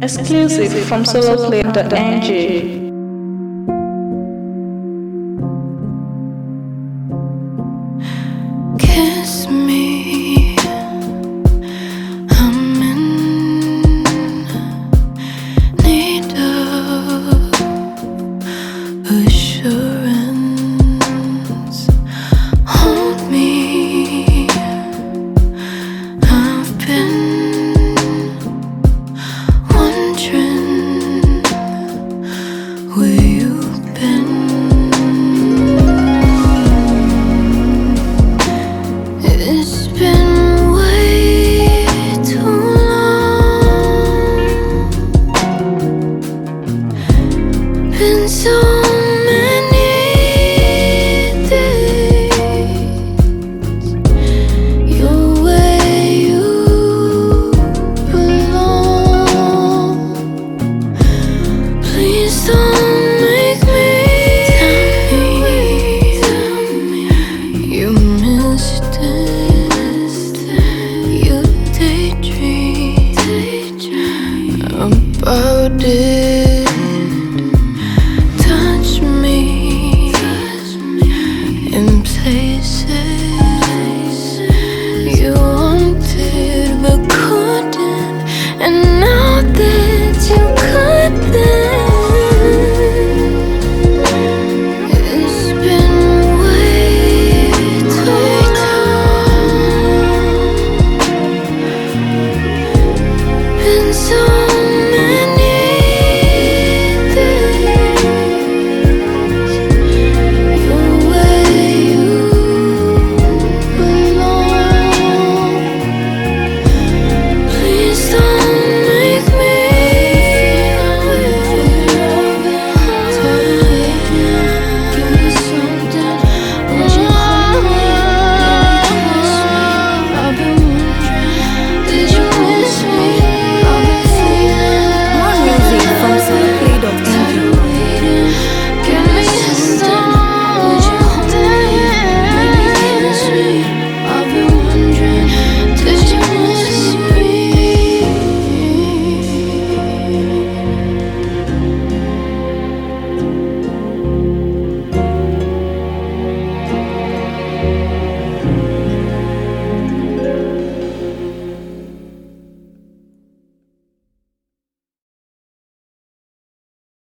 Exclusive from soloplane.ng. Kiss me, I'm in need of assurance. Hold me, I've been wondering where you've been. It's been way too long. Been so many days. You're where you belong. Please don't make me tell me you missed it. You daydream about it.